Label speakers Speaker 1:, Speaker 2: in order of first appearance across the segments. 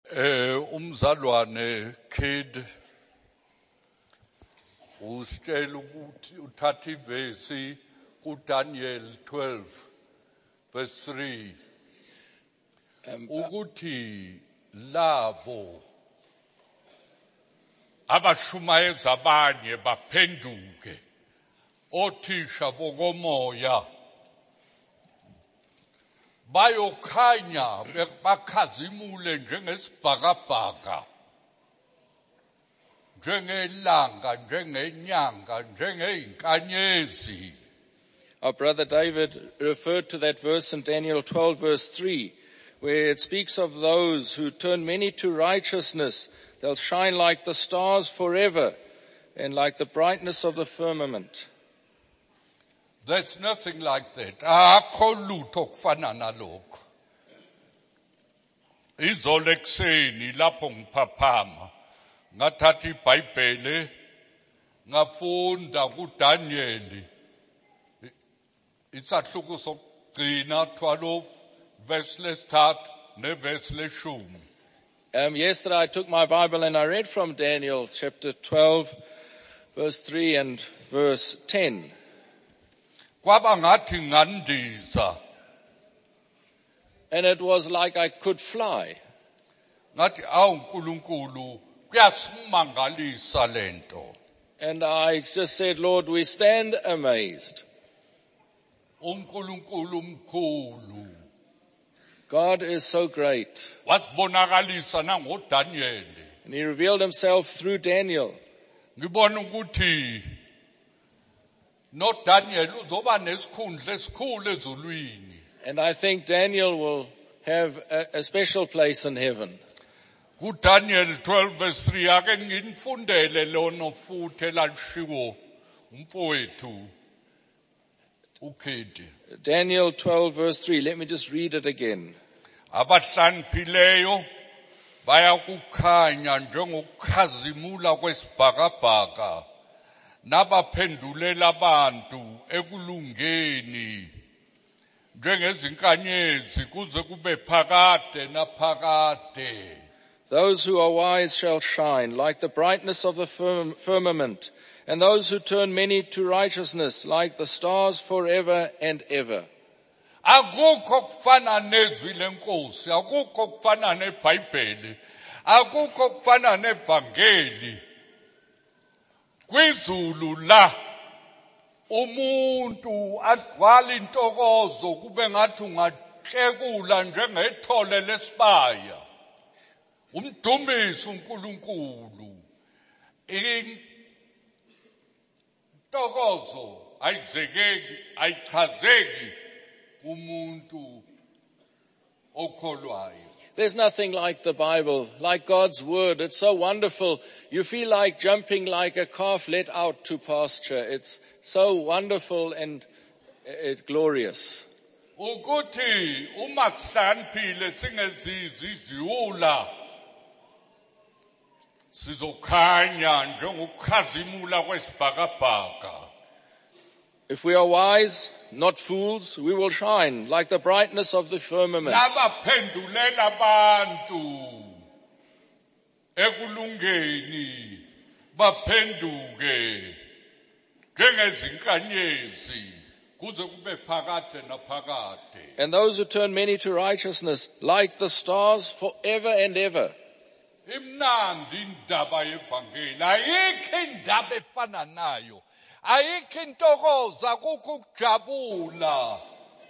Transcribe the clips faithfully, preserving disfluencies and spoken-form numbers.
Speaker 1: Eh umzalwane kid usitshela ukuthi uthatha ivesi kuDaniel twelve verse three ukuthi labo abashumayeza abanye baphenduke othisha bokomoya bayokhanya bakhazimule njengesibhakabhaka njengelanga njengenyanga njengeinkanyezi.
Speaker 2: Our brother David referred to that verse in Daniel twelve verse three, where it speaks of those who turn many to righteousness. They'll shine like the stars forever and like the brightness of the firmament.
Speaker 1: That's nothing like that. Akho lutho kufana nalokho. Izolo ekseni lapho ngiphaphama ngathatha iBhayibheli ngafunda kuDaniel isahluko sokugcina twelve verse lesithathu neverse leshumi.
Speaker 2: Um, yesterday I took my Bible and I read from Daniel chapter twelve verse three and verse ten.
Speaker 1: Kwaba ngathi ngandiza.
Speaker 2: And it was like I could fly.
Speaker 1: Ngathi awu uNkulunkulu kuyasimangalisa lento.
Speaker 2: And I just said, Lord, we stand amazed.
Speaker 1: uNkulunkulu mkhulu.
Speaker 2: God is so great.
Speaker 1: Wasibonakalisa nangoDaniel.
Speaker 2: And he revealed himself through Daniel.
Speaker 1: Ngibona ukuthi no Daniel uzoba nesikhundla esikhulu ezulwini.
Speaker 2: And I think Daniel will have a, a special place in heaven.
Speaker 1: KuDaniel twelve verse three ake nginifundele lono futhi elashiwo umfowethu uKhedi.
Speaker 2: Daniel twelve verse three. Let me just read it again.
Speaker 1: Abahlanipheleyo bayakukhanya njengokukhazimula kwesibhakabhaka nabaphendulela abantu ekulungeni njengezinkanyezi kuze kube phakade naphakade.
Speaker 2: Those who are wise shall shine like the brightness of the firm, firmament, and those who turn many to righteousness like the stars forever and ever.
Speaker 1: Akukho kufana nezwi lenkosi, akukho kufana neBhayibheli, akukho kufana nevangeli. Kwizulu la umuntu agcwala intokozo kube ngathi ungahlekula njengethole lesibaya. Umdumiso uNkulunkulu. Intokozo ayizekeki ayichazeki umuntu okholwayo.
Speaker 2: There's nothing like the Bible, like God's word. It's so wonderful. You feel like jumping like a calf let out to pasture. It's so wonderful and it's glorious.
Speaker 1: Ukuthi uma sihlaniphile singezizwi iziwula sizokhanya njengokukhazimula kwesibhakabhaka.
Speaker 2: If we are wise, not fools, we will shine like the brightness of the firmament.
Speaker 1: Nabaphendulela abantu ekulungeni baphenduke njengezinkanyezi kuze kube phakade naphakade.
Speaker 2: And those who turn many to righteousness like the stars forever and ever.
Speaker 1: Imnandi indaba yevangeli, ayikho indaba efana nayo. Ayikho intokozo, akukho ukujabula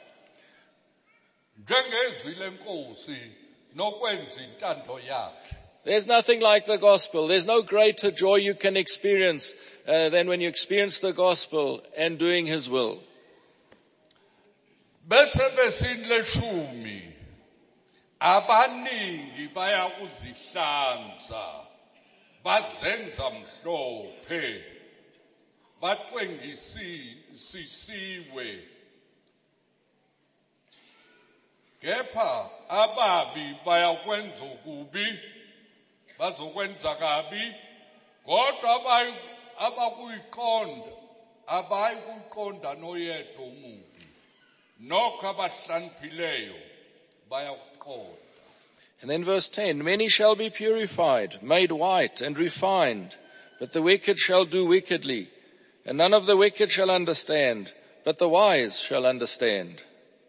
Speaker 1: njengezwi lenkosi nokwenza intando yakhe.
Speaker 2: There's nothing like the gospel. There's no greater joy you can experience uh, than when you experience the gospel and doing his will.
Speaker 1: Bese vesini leshumi abaningi bayakuzihlanza bazenza mhlophe batwengisisiwe kepha ababi bayakwenza okubi bazokwenza kabi kodwa abakuyiqonda abayikuqonda noyedwa umubi nokho abahlanipheleyo bayakuqonda.
Speaker 2: And then verse ten, many shall be purified, made white and refined, but the wicked shall do wickedly, and none of the wicked shall understand, but the wise shall understand.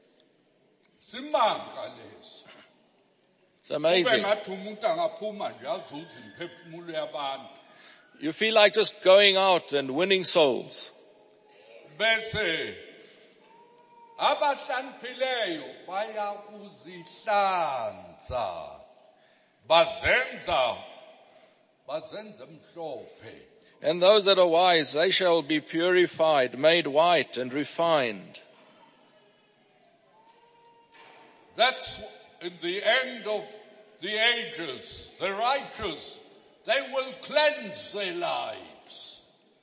Speaker 1: Simanga leso.
Speaker 2: It's amazing.
Speaker 1: Ubengathi umuntu angaphuma nje azuze imphefumulo yabantu.
Speaker 2: You feel like just going out and winning souls.
Speaker 1: Bese abahloniphileyo bayakuzihlanza bazenza bazenza emhlophe.
Speaker 2: And those that are wise, they shall be purified, made white and refined.
Speaker 1: That's in the end of the ages. The righteous, they will cleanse their lives.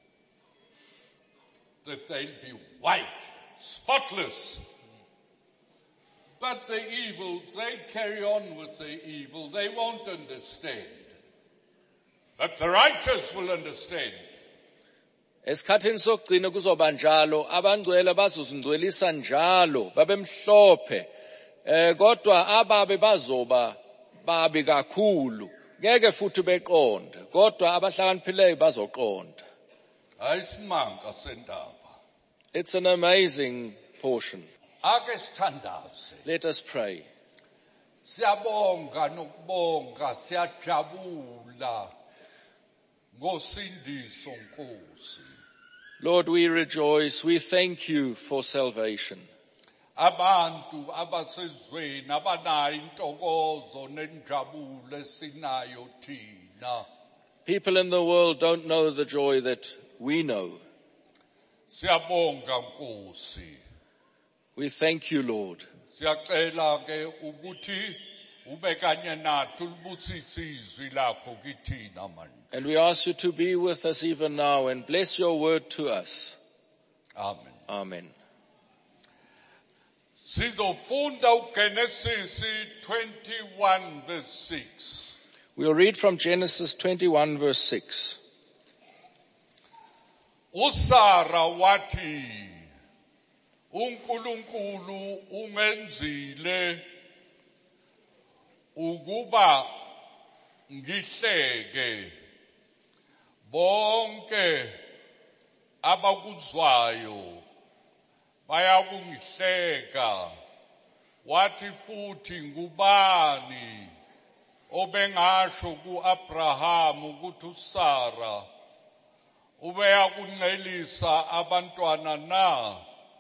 Speaker 1: That they'll be white, spotless. But the evil, they carry on with the evil. They won't understand. But the righteous will understand.
Speaker 2: Esikhathini sokugcina kuzoba njalo, abangcwele bazozingcwelisa njalo, babemhlophe. Eh kodwa ababe bazoba babi kakhulu. Ngeke futhi beqonde, kodwa abahlakaniphileyo bazoqonda.
Speaker 1: Ayisimanga sendaba.
Speaker 2: It's an amazing portion.
Speaker 1: Ake sithandaze.
Speaker 2: Let us pray.
Speaker 1: Siyabonga nokubonga, siyajabula ngosindiso Nkosi.
Speaker 2: Lord, we rejoice. We thank you for salvation.
Speaker 1: Abantu abasezweni abanayo intokozo nenjabulo esinayo thina.
Speaker 2: People in the world don't know the joy that we know.
Speaker 1: Siyabonga Nkosi.
Speaker 2: We thank you, Lord.
Speaker 1: Siyacela ke ukuthi ube kanye nathi ulibusise izwi lakho kithina manje.
Speaker 2: And we ask you to be with us even now and bless your word to us.
Speaker 1: Amen.
Speaker 2: Amen.
Speaker 1: Sizofunda uGenesis twenty-one verse six.
Speaker 2: We'll read from Genesis twenty-one verse six.
Speaker 1: USara wathi uNkulunkulu ungenzile ukuba ngihleke bonke abakuzwayo bayakungihleka wathi futhi ngubani obengasho kuAbraham ukuthi uSara ubeyakuncelisa abantwana na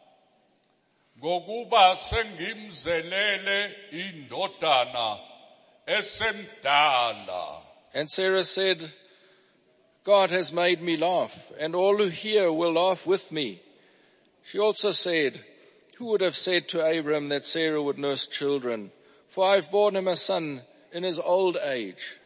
Speaker 1: ngokuba sengimzelele indodana esemdala.
Speaker 2: And Sarah said, God has made me laugh, and all who hear will laugh with me. She also said, who would have said to Abram that Sarah would nurse children? For I have borne him a son in his old age.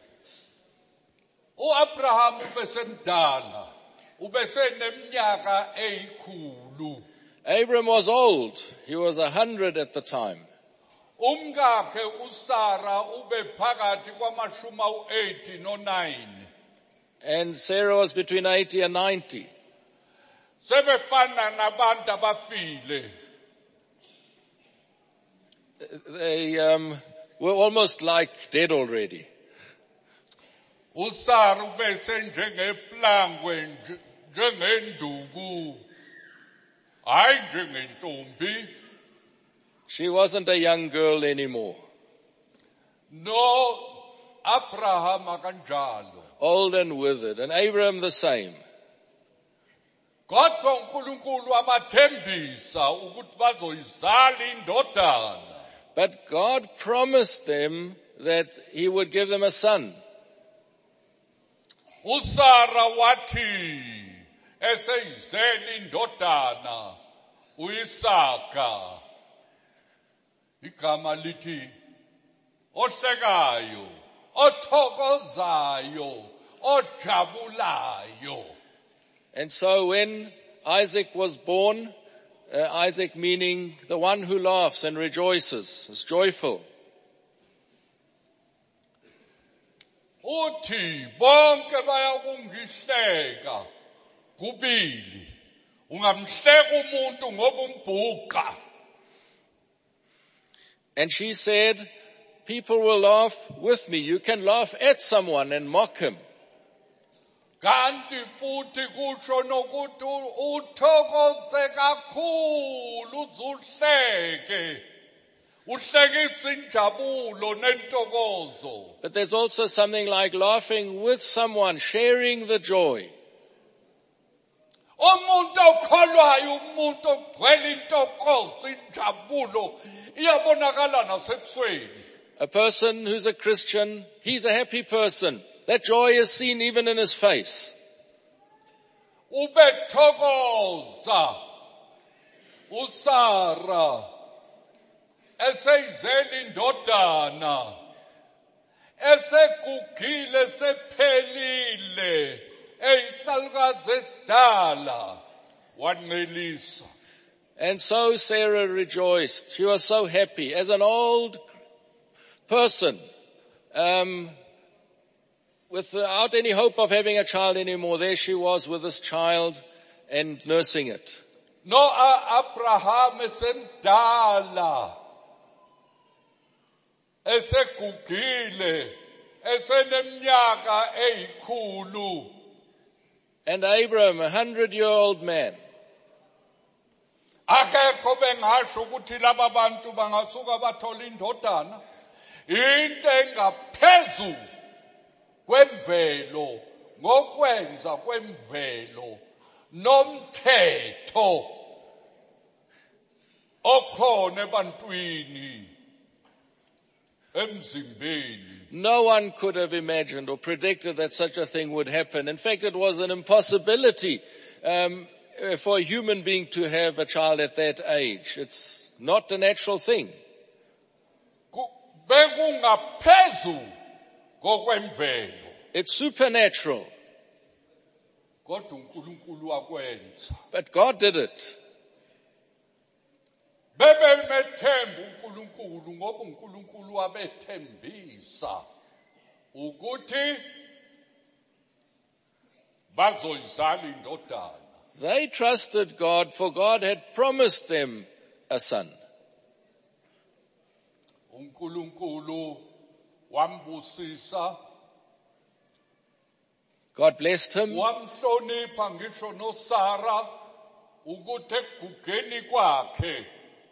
Speaker 1: UAbraham ubesemdala, ubeseneminyaka eyikhulu.
Speaker 2: Abram was old. He was a hundred at the time.
Speaker 1: Umkakhe uSara ube phakathi kwamashumi awu-eighty no-nine.
Speaker 2: And Sarah was between eighty and ninety.
Speaker 1: Sebefana nabantu abafile.
Speaker 2: They um, were almost like dead already.
Speaker 1: uSara ube senjengeplangwe njengenduku. Hayi njengentombi.
Speaker 2: She wasn't a young girl anymore.
Speaker 1: No, Abraham akanjalo.
Speaker 2: Old and withered. And Abram the same.
Speaker 1: Kodwa uNkulunkulu abathembisa ukuthi bazoyizala indodana.
Speaker 2: But God promised them that he would give them a son.
Speaker 1: uSara wathi eseyizela indodana uIsaka. Igama lithi ohlekayo, othokozayo, ojabulayo.
Speaker 2: And so when Isaac was born, uh, Isaac meaning the one who laughs and rejoices, is joyful.
Speaker 1: Uthi bonke bayakungihleka kubili. Ungamhleka umuntu ngoba umbhuqa.
Speaker 2: And she said, people will laugh with me. You can laugh at someone and mock him.
Speaker 1: Kanti futhi kusho nokuthi uthokoze kakhulu uzuhleke. Uhlekisa injabulo nentokozo.
Speaker 2: But there's also something like laughing with someone, sharing the joy.
Speaker 1: Umuntu okholwayo, umuntu ogcwele intokozo, injabulo, iyabonakala nasebusweni.
Speaker 2: A person who's a Christian, he's a happy person. That joy is seen even in his face.
Speaker 1: Ubethokoza uSara eseyizele indodana esegugile sephelile eyisalukazi esidala wanqelisa.
Speaker 2: And so Sarah rejoiced. She was so happy. As an old person, um, without any hope of having a child anymore, there she was with this child and nursing it.
Speaker 1: No Abraham esemdala esegugile eseneminyaka eyikhulu.
Speaker 2: And Abraham, a hundred-year-old man.
Speaker 1: Akekho bengasho ukuthi laba bantu bangasuka bathola indodana into engaphezulu kwemvelo ngokwenza kwemvelo nomthetho okhona ebantwini emzimbeni.
Speaker 2: No one could have imagined or predicted that such a thing would happen. In fact, it was an impossibility um, for a human being to have a child at that age. It's not a natural thing.
Speaker 1: Bekungaphezu kokwemvelo.
Speaker 2: It's supernatural.
Speaker 1: Kodwa uNkulunkulu wakwenza.
Speaker 2: But God did it.
Speaker 1: Bebemethemba uNkulunkulu ngoba uNkulunkulu wabethembisa ukuthi bazoyizala indodana.
Speaker 2: They trusted God, for God had promised them a son.
Speaker 1: uNkulunkulu wambusisa.
Speaker 2: God blessed him.
Speaker 1: Wamhlonipha ngisho noSara ukuthi ekugugeni kwakhe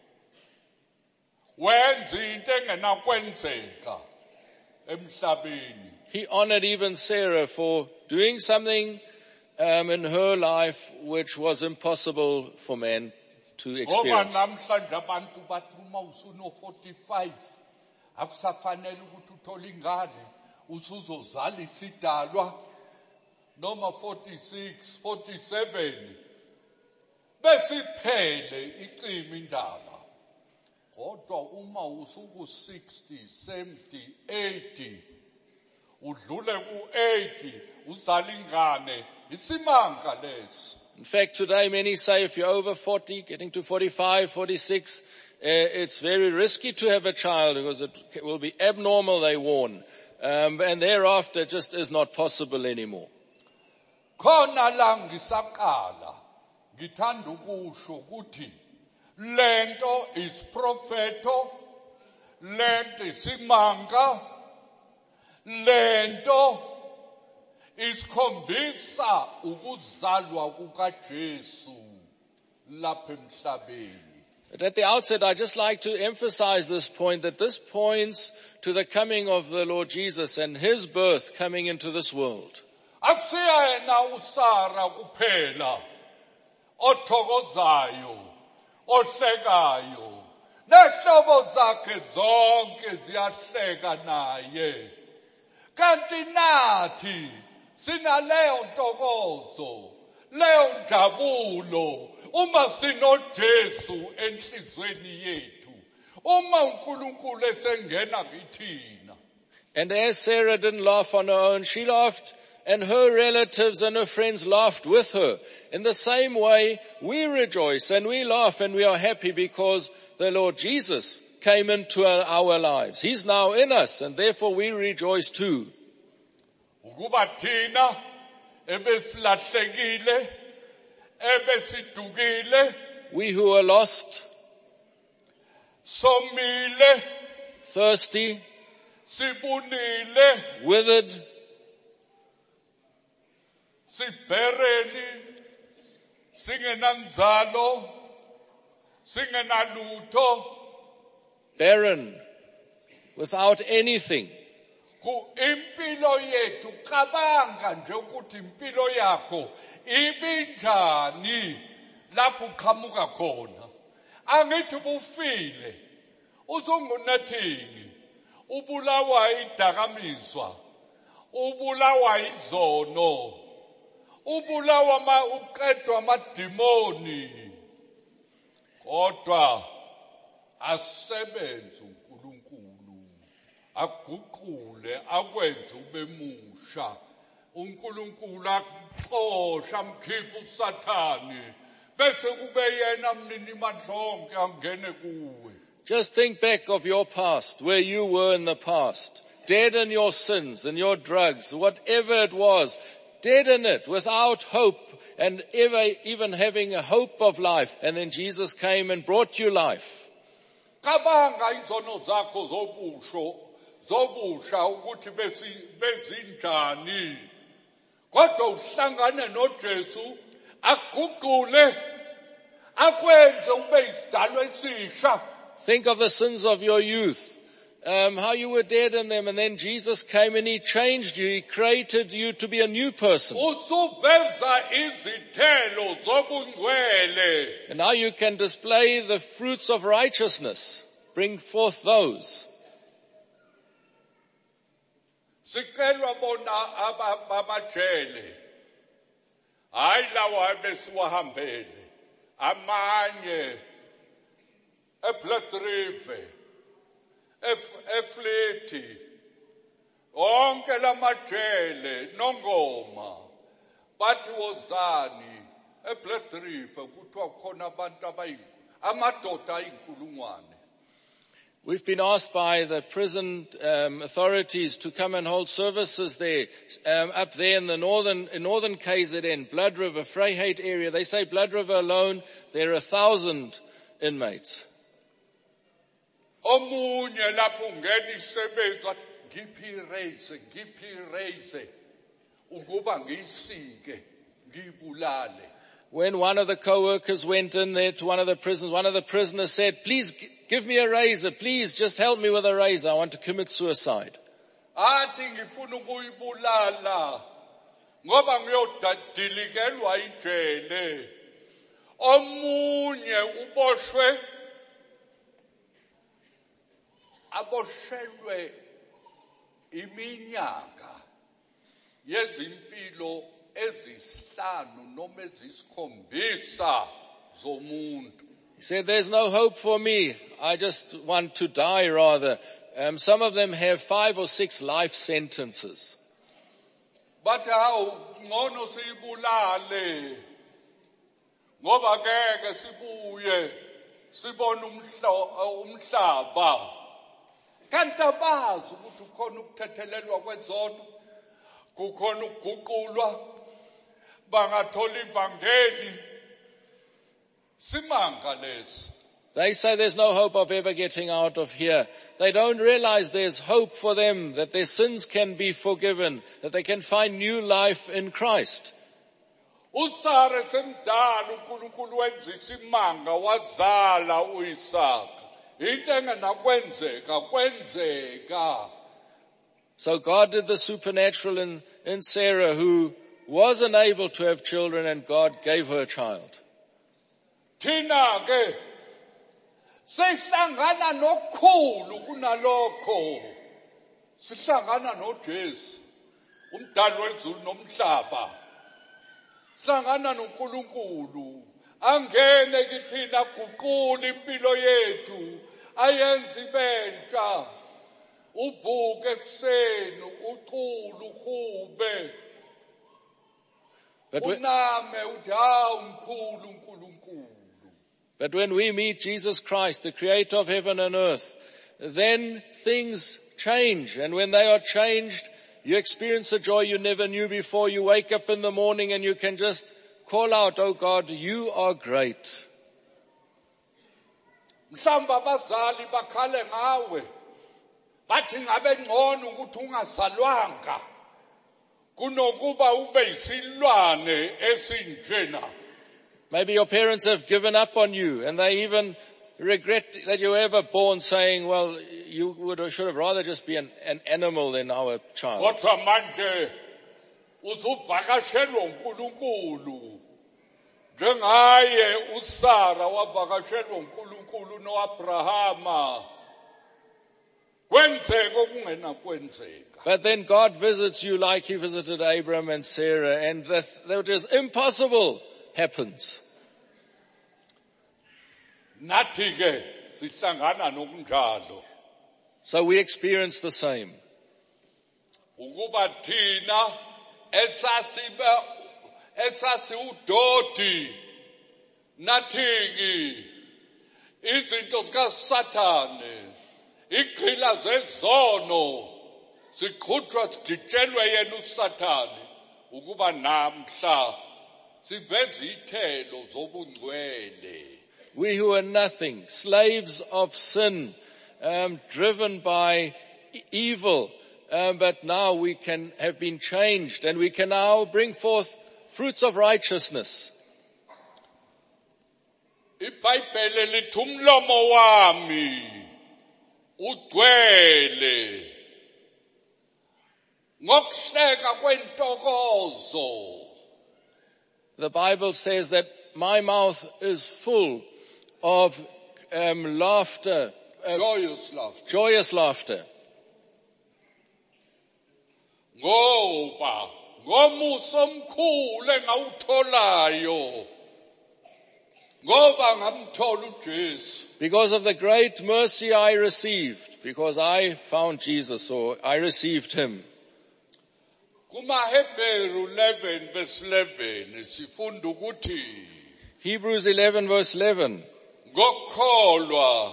Speaker 1: wenza into engenakwenzeka emhlabeni.
Speaker 2: He honored even Sarah for doing something um, in her life which was impossible for man to
Speaker 1: Ngoba
Speaker 2: experience.
Speaker 1: namhlanje abantu bathi uma usuno forty-five akusafanele ukuthi uthole ingane usuzozala isidalwa noma forty-six forty-seven besiphele icima indaba. Kodwa uma usuku sixty seventy eighty udlule ku eighty uzala ingane isimanga leso.
Speaker 2: In fact, today many say if you're over forty, getting to forty-five, forty-six, uh, it's very risky to have a child because it will be abnormal, they warn. Um, and thereafter it just is not possible anymore.
Speaker 1: Khona la ngisaqala ngithanda ukusho ukuthi lento is propheto, lento isimanga, lento isikhombisa ukuzalwa kukaJesu lapha emhlabeni.
Speaker 2: But at the outset, I'd just like to emphasize this point, that this points to the coming of the Lord Jesus and his birth coming into this world.
Speaker 1: Akusiya yena uSara kuphela othokozayo, ohlekayo. Nehlobo zakhe zonke ziyahleka naye. Kanti nathi sinaleyo ntokozo, leyo njabulo uma sinoJesu enhlizweni yethu. Uma uNkulunkulu esengena kithina.
Speaker 2: And as Sarah didn't laugh on her own, she laughed, and her relatives and her friends laughed with her. In the same way, we rejoice and we laugh and we are happy because the Lord Jesus came into our lives. He's now in us, and therefore we rejoice too.
Speaker 1: Ukuba thina ebesilahlekile, ebesidukile,
Speaker 2: We who are lost,
Speaker 1: somile,
Speaker 2: thirsty,
Speaker 1: sibunile,
Speaker 2: withered,
Speaker 1: sibereni, singenanzalo, singenalutho,
Speaker 2: barren, without anything.
Speaker 1: ku impilo yethu cabanga nje ukuthi impilo yakho ibinjani lapho uqhamuka khona. Angithi bufile, uzungunathini, ubulawa idakamiswa, ubulawa izono, ubulawa ma uqedwa amadimoni. Kodwa asebenze uNkulunkulu, aguqule akwenze ube musha. uNkulunkulu axosha amkhipha uSathani bese kube yena mnini mandlonke angene kuwe.
Speaker 2: Just think back of your past, where you were in the past, dead in your sins and your drugs, whatever it was, dead in it, without hope, and ever even having a hope of life. And then Jesus came and brought you life.
Speaker 1: Cabanga izono zakho zobusho, zobusha ukuthi besi bezinjani. Kodwa uhlangane noJesu aguqule akwenze ube isidalwa esisha.
Speaker 2: Think of the sins of your youth, um, how you were dead in them, and then Jesus came and He changed you. He created you to be a new person.
Speaker 1: Usuveza izithelo zobungcwele.
Speaker 2: And now you can display the fruits of righteousness. Bring forth those.
Speaker 1: Sikelwa bona abamajele. Hayi lawa ebesiwahambele. Amanye eBlood River, eFleti, onke lamajele nongoma. Bathi wozani eBlood River kuthiwa khona abantu abayi amadoda ayinkulungwane.
Speaker 2: We've been asked by the prison um, authorities to come and hold services there, um, up there in the northern, in northern K Z N, Blood River, Vryheid area. They say Blood River alone, there are a thousand inmates.
Speaker 1: Omunye lapho ungena isebenzi wathi ngiphi raise, ngiphi raise, ukuba ngiyisike, ngibulale.
Speaker 2: When one of the co-workers went in there to one of the prisons, one of the prisoners said, please give me a razor, please just help me with a razor, I want to commit suicide.
Speaker 1: Athi ngifuna ukuyibulala ngoba ngiyodilikelwa ijele. Omunye uboshwe aboshelwe iminyaka yezimpilo ezisihlanu noma ezisikhombisa zomuntu.
Speaker 2: He said, there's no hope for me. I just want to die rather. Um, some of them have five or six life sentences.
Speaker 1: But how ngono siyibulale ngoba ngeke sibuye sibone umhlaba. Kanti abazi ukuthi ukhona ukuthethelelwa kwezono, kukhona ukuguqulwa, bangathola ivangeli. Simanga lesi.
Speaker 2: They say there's no hope of ever getting out of here. They don't realize there's hope for them, that their sins can be forgiven, that they can find new life in Christ.
Speaker 1: Usara semdala uNkulunkulu wenza isimanga wazala uIsaka. Into engenakwenzeka kwenzeka.
Speaker 2: So God did the supernatural in, in Sarah, who was unable to have children, and God gave her a child.
Speaker 1: Thina ke sihlangana nokhulu kunalokho. Sihlangana noJesu, umdali wezulu nomhlaba. Sihlangana noNkulunkulu, angene kithina guqula impilo yethu, ayenze ibentsha. Uvuke ekuseni, ucula uhube. Uname uthi hawu mkhulu uNkulunkulu.
Speaker 2: But when we meet Jesus Christ, the creator of heaven and earth, then things change. And when they are changed, you experience a joy you never knew before. You wake up in the morning and you can just call out, oh God, you are great.
Speaker 1: Mhlamba abazali bakhale ngawe. bathi ngabe ngcono ukuthi ungasalwanga kunokuba ube isilwane esinjena.
Speaker 2: Maybe your parents have given up on you and they even regret that you were ever born, saying, well, you would or should have rather just be an, an animal than our child.
Speaker 1: Kodwa manje usuvakashelwa uNkulunkulu. Njengaye uSara wavakashelwa uNkulunkulu noAbrahama. Kwenzeka okungena kwenzeka.
Speaker 2: But then God visits you like he visited Abraham and Sarah, and that, that is impossible happens.
Speaker 1: Nathi ke sihlangana nokunjalo.
Speaker 2: So we experience the same.
Speaker 1: Ukuba thina esasiba esasi udodi nathi izinto zikaSathane iqhila zezono siqhutshwa sigitshelwe yena uSathane ukuba namhla siveze ithelo zobungcwele.
Speaker 2: We who are nothing, slaves of sin, um, driven by e- evil, um, but now we can have been changed and we can now bring forth fruits of righteousness.
Speaker 1: iBhayibheli lithi umlomo wami ugcwele ngokuhleka kwentokozo.
Speaker 2: The Bible says that my mouth is full of um, laughter, uh,
Speaker 1: Joyous laughter.
Speaker 2: joyous laughter.
Speaker 1: Ngoba ngomuso omkhulu engawutholayo ngoba ngamthola uJesu.
Speaker 2: Because of the great mercy I received, because I found Jesus, or I received him.
Speaker 1: KumaHebheru eleven verse eleven sifunda ukuthi
Speaker 2: Hebrews eleven verse eleven.
Speaker 1: ngokholwa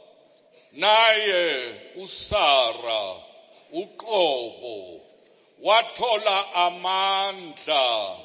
Speaker 1: naye uSara uqobo wathola amandla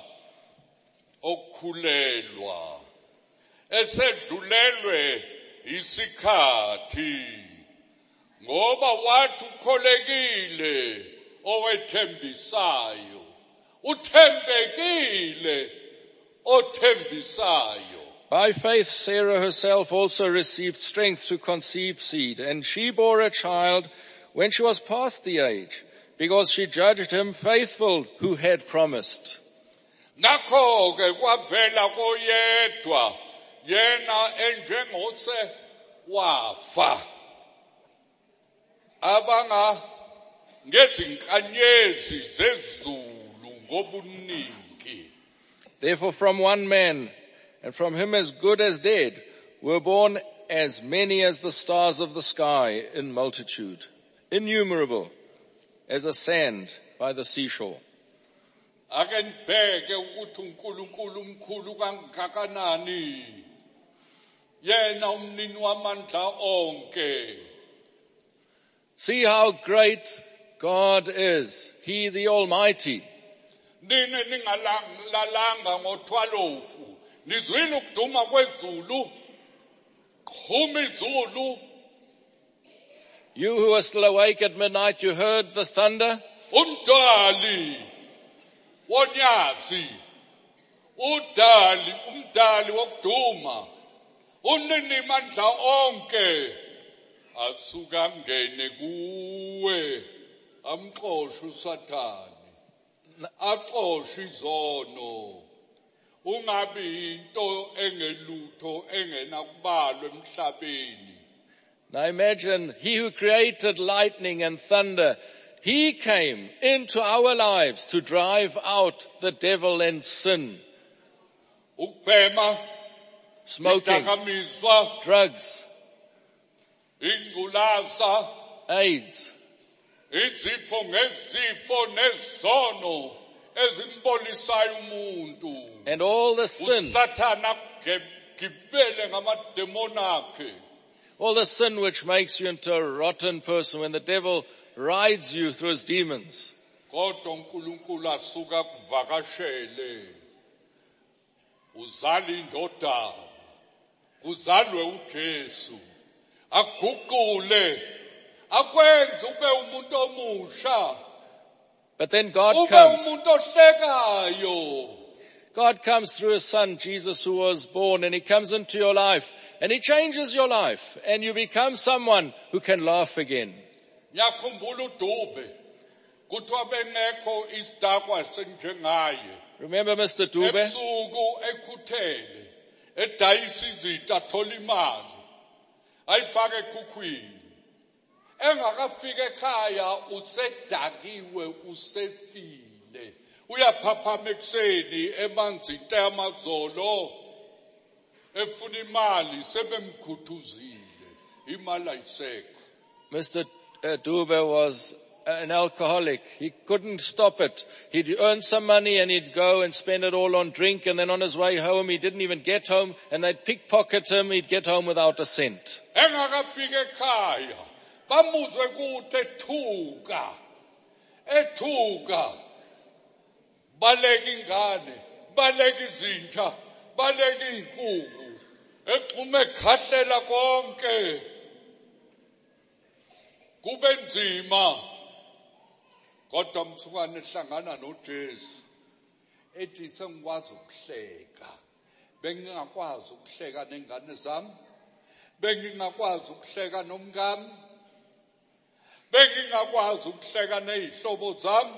Speaker 1: okukhulelwa esedlulelwe isikhathi ngoba wathi ukholekile owethembisayo uthembekile othembisayo.
Speaker 2: By faith Sarah herself also received strength to conceive seed, and she bore a child when she was past the age, because she judged him faithful who had promised.
Speaker 1: Nakho ke kwavela koyedwa yena enjengose wafa abanga ngezinkanyezi zezulu ngobuningi.
Speaker 2: Therefore from one man, and from him as good as dead, were born as many as the stars of the sky in multitude, innumerable as the sand by the seashore.
Speaker 1: Ake nibheke ukuthi uNkulunkulu umkhulu kangakanani. Yena umnini wamandla onke.
Speaker 2: See how great God is, He the Almighty.
Speaker 1: Nini ningalalanga ngothwalofu. Nizwile ukuduma kwezulu. Khuma izulu.
Speaker 2: You who are still awake at midnight, you heard the thunder?
Speaker 1: Umdali wonyazi. Udali, umdali wokuduma. Unini mandla onke. Asuka ngene kuwe. Amxosha uSathane. Axosha izono. Ungabi into engelutho engenakubalwa emhlabeni.
Speaker 2: Now imagine, He who created lightning and thunder, He came into our lives to drive out the devil and sin.
Speaker 1: Ukubhema,
Speaker 2: Smoking,
Speaker 1: idakamizwa,
Speaker 2: drugs,
Speaker 1: ingculaza,
Speaker 2: AIDS,
Speaker 1: izifo ngezifo nezono ezimbolisayo umuntu.
Speaker 2: and all the sin,
Speaker 1: uSathana gibele ngamademoni akhe.
Speaker 2: all the sin which makes you into a rotten person when the devil rides you through his demons.
Speaker 1: Kodwa uNkulunkulu asuka kuvakashele. Uzali indodana. Kuzalwe uJesu. Aguqule akwenze ube umuntu omusha,
Speaker 2: But then God
Speaker 1: ube
Speaker 2: comes.
Speaker 1: umuntu ohlekayo.
Speaker 2: God comes through his son, Jesus, who was born, and he comes into your life, and he changes your life, and you become someone who can laugh again.
Speaker 1: Ngiyakhumbula uDube kuthiwa bengekho isidakwa senjengaye.
Speaker 2: Remember Mister Dube?
Speaker 1: Ebusuku ekhuthele edayisa izinto athola imali ayifaka ekhukhwini. Engakafika ekhaya usedakiwe usefile. Uyaphaphama ekuseni emanzi amazolo efuna imali sebemkhuthuzile imali ayisekho.
Speaker 2: Mister Uh, Dube was an alcoholic. He couldn't stop it. He'd earn some money and he'd go and spend it all on drink, and then on his way home he didn't even get home, and they'd pickpocket him. He'd get home without a cent.
Speaker 1: Engakafika ekhaya bamuzwe kuthi ethuka ethuka baleka ingane baleka izinja baleka izinkukhu exhume ekhahlela konke kube nzima kodwa msukwane ehlangana noJesu ethi sengikwazi ukuhleka bengingakwazi ukuhleka nengane zami bengingakwazi ukuhleka nomngami bengingakwazi ukuhleka nezihlobo zami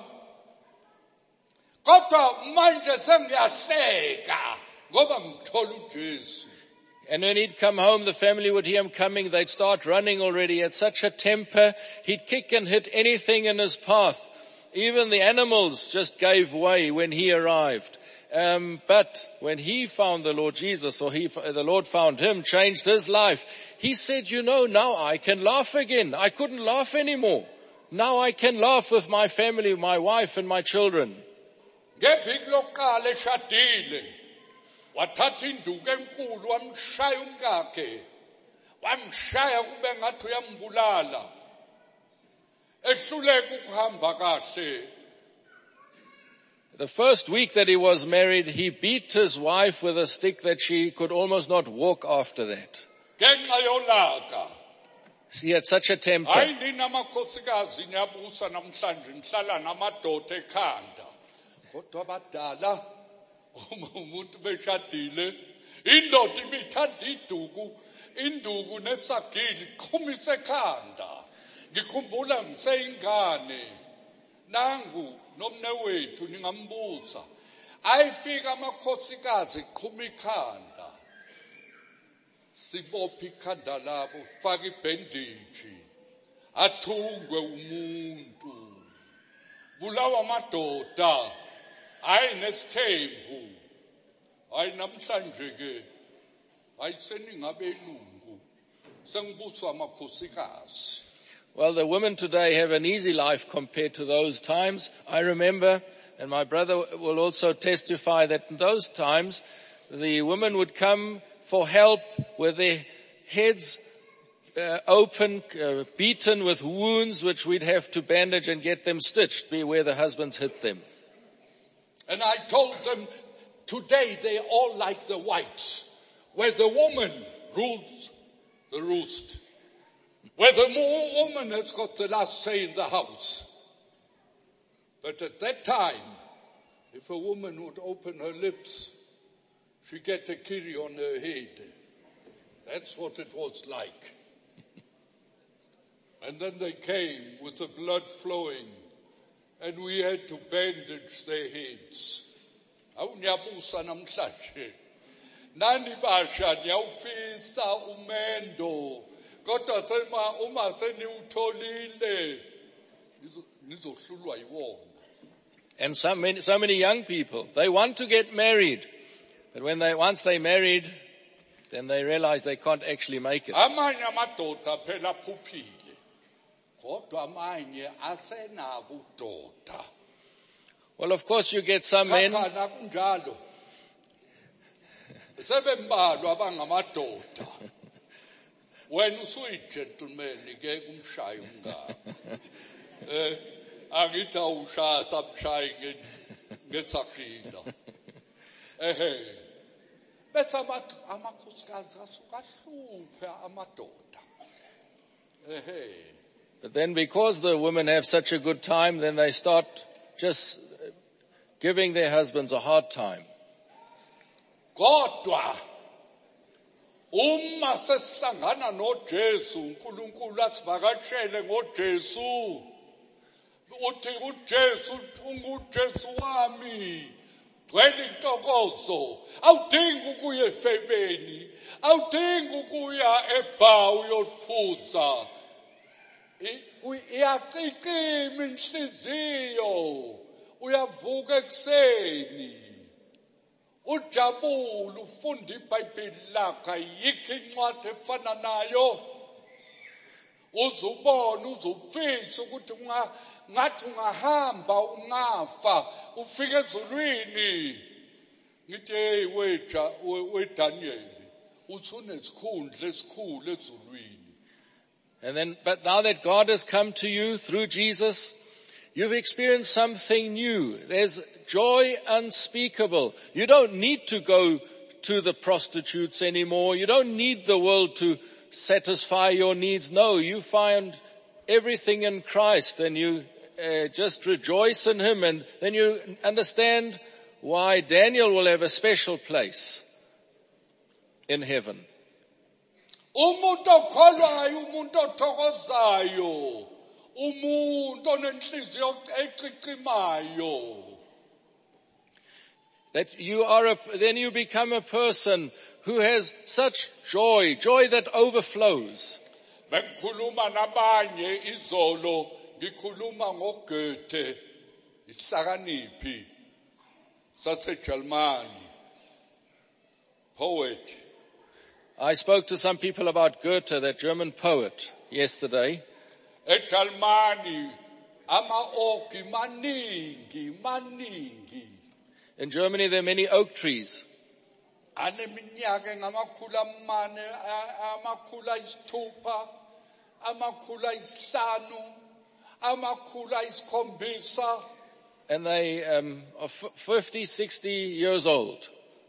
Speaker 1: kodwa manje sengiyahleka ngoba ngithola uJesu.
Speaker 2: And when he'd come home, the family would hear him coming. They'd start running already. He had such a temper. He'd kick and hit anything in his path. Even the animals just gave way when he arrived. Um, but when he found the Lord Jesus, or he, the Lord found him, changed his life, he said, you know, now I can laugh again. I couldn't laugh anymore. Now I can laugh with my family, my wife and my children.
Speaker 1: Wathatha induku enkulu wamshaya umkakhe wamshaya kube ngathi uyambulala ehluleka ukuhamba kahle.
Speaker 2: The first week that he was married, he beat his wife with a stick that she could almost not walk after that.
Speaker 1: Ngenxa yolaka.
Speaker 2: He had such a temper.
Speaker 1: Hayi nina amakhosikazi niyabusa namhlanje nihlala namadoda ekhanda kodwa abadala uma umuntu beshadile indoda ibithanda iduku induku nesagili iqhumisa ekhanda. Ngikhumbula ngiseyingane nangu nomnewethu ningambuza ayifika amakhosikazi iqhuma ikhanda sibopha ikhanda labo faka ibhendiji athungwe umuntu bulawa amadoda hayi nesithembu hayi namhlanje ke ayiseningabelungu sengibuswa amakhosikazi.
Speaker 2: Well, the women today have an easy life compared to those times. I remember, and my brother will also testify, that in those times the women would come for help with their heads uh, open, uh, beaten with wounds which we'd have to bandage and get them stitched where the husbands hit them.
Speaker 1: And I told them, today they're all like the whites, where the woman rules the roost, where the more woman has got the last say in the house. But at that time, if a woman would open her lips, she'd get a kiri on her head. That's what it was like. And then they came with the blood flowing, and we had to bandage their heads. Awunyabusa namhlanje. Nani basha niyawufisa umendo. Kodwa sema uma seniwutholile nizohlulwa yiwona.
Speaker 2: And so many, so many young people, they want to get married, but when they once they married, then they realize they can't actually make it.
Speaker 1: Amanye amadoda phela phuphile. Kodwa amanye asenabo udoda.
Speaker 2: Well, of course you get some men.
Speaker 1: Sakhana kunjalo. Sebembalwa abangamadoda. Wena usuyi-gentleman ke kumshaya umngane. Eh angithi awushaya sabshayi ngesagila. Ehhe. Bese amakhosikazi asuka ahluphe amadoda. Ehhe.
Speaker 2: But then because the women have such a good time, then they start just giving their husbands a hard time.
Speaker 1: Kodwa uma sesihlangana noJesu, uNkulunkulu asivakashele ngoJesu. Uthi uJesu unguJesu wami. Gcwele intokozo. Awudingi ukuya efebeni, awudingi ukuya eBhawu uyophuza. Iyaqikima inhliziyo, uyavuka ekuseni, ujabule, ufunda iBhayibheli lakho, ayikho incwadi efana nayo. Uzubona, uzufisa ukuthi ngathi ungahamba ungafa ufike ezulwini. Ngithi hey weja weDaniel, usunesikhundla esikhulu ezulwini.
Speaker 2: And then, but now that God has come to you through Jesus, you've experienced something new. There's joy unspeakable. You don't need to go to the prostitutes anymore. You don't need the world to satisfy your needs. No, you find everything in Christ and you uh, just rejoice in Him, and then you understand why Daniel will have a special place in heaven.
Speaker 1: Umuntu okholwayo, umuntu othokozayo, umuntu onenhliziyo eqiqimayo.
Speaker 2: That you are a, then you become a person who has such joy, joy that overflows.
Speaker 1: Bengikhuluma nabanye izolo, ngikhuluma ngoGoethe, isihlakaniphi saseJalimani, poet.
Speaker 2: I spoke to some people about Goethe, that German poet, yesterday.
Speaker 1: EJalimani ama-oki maningi, maningi.
Speaker 2: In Germany there are many oak trees.
Speaker 1: Aneminyaka ngamakhulu amane, amakhulu ayisithupha, amakhulu ayisihlanu, amakhulu ayisikhombisa.
Speaker 2: And they um, are fifty, sixty years old.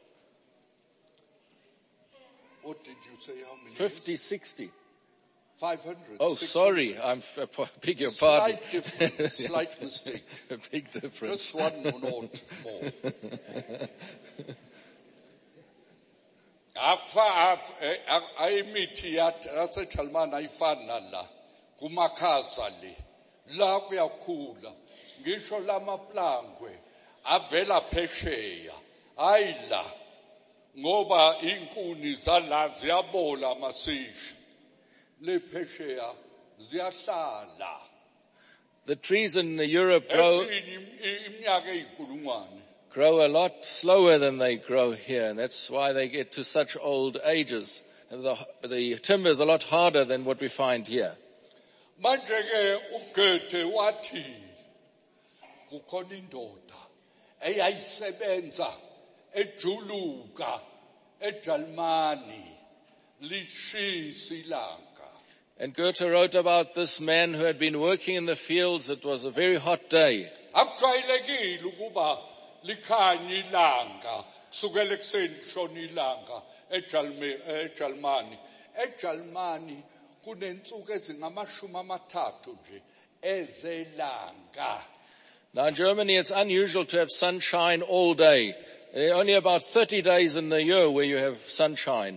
Speaker 1: What did you say? How many?
Speaker 2: fifty, sixty.
Speaker 1: five hundred.
Speaker 2: Oh,
Speaker 1: six hundred.
Speaker 2: sorry. I'm, I beg your pardon.
Speaker 1: Slight difference, slight mistake.
Speaker 2: A big difference.
Speaker 1: Just one note more. Afa ayimithi yaseJalimani ayifana la kumakhaza le la kuyakhula ngisho lamaplangwe avela phesheya ayila ngoba inkuni zala ziyabola masishi le phesheya ziyahlala.
Speaker 2: The trees in Europe grow
Speaker 1: iminyaka eyikulungwane.
Speaker 2: grow a lot slower than they grow here, and that's why they get to such old ages. And the, the timber is a lot harder than what we find here.
Speaker 1: Manje ke uGoethe wathi kukhona indoda eyayisebenza ejuluka eJalimani lishisa ilanga.
Speaker 2: And Goethe wrote about this man who had been working in the fields. It was a very hot day.
Speaker 1: Akujwayelekile ukuba likhanya ilanga kusukela ekuseni kushona ilanga eJalimani. eJalimani kunensuku ezingamashumi amathathu nje ezelanga.
Speaker 2: Now in Germany it's unusual to have sunshine all day. There are only about thirty days in the year where you have sunshine.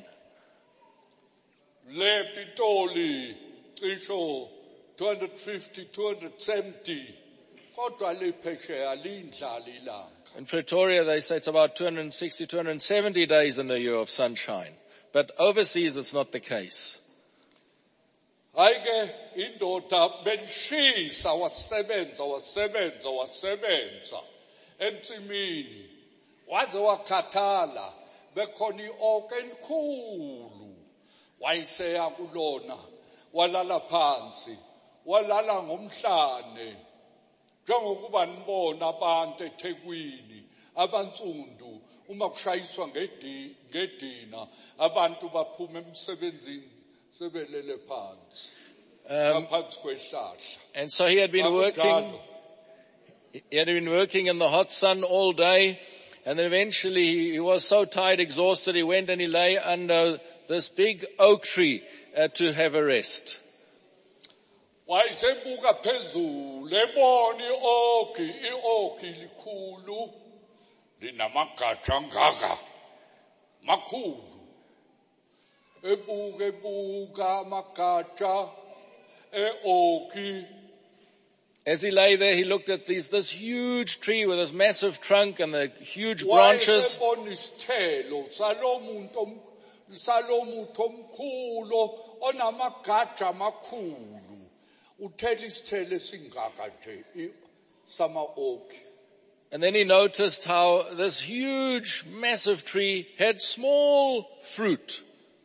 Speaker 1: Le Pitoli cisho two hundred fifty, two hundred seventy kodwa le phesheya lindlala ilanga.
Speaker 2: In Pretoria they say it's about two hundred sixty, two hundred seventy days in a year of sunshine. But overseas it's not the case.
Speaker 1: Ayike indoda belishisa wasebenza wasebenza wasebenza entsimini waze wakhathala bekhona ioka elikhulu wayiseya kulona walala phansi walala ngomhlane njengokuba nibona abantu eThekwini abantsundu uma kushayiswa ngedina abantu baphuma emsebenzini sebelele phansi ngaphansi kwehlahla.
Speaker 2: And so he had been working he had been working in the hot sun all day, and then eventually he, he was so tired, exhausted, he went and he lay under this big oak tree uh, to have a rest.
Speaker 1: wayesebuka phezulu ebona i-oki i-oki likhulu linamagatsha angaka makhulu ebuka ebuka amagatsha e-oki.
Speaker 2: As he lay there, he looked at these, this huge tree with this massive trunk and the huge branches.
Speaker 1: wayesebona isithelo salomuntu salomuntu omkhulu onamagatsha amakhulu uthela isithelo esingaka nje sama-oki.
Speaker 2: And then he noticed how this huge, massive tree had small fruit.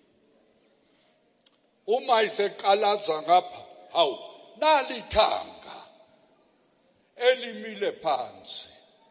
Speaker 1: Uma iseqalaza ngapha hawu nalithanga elimile phansi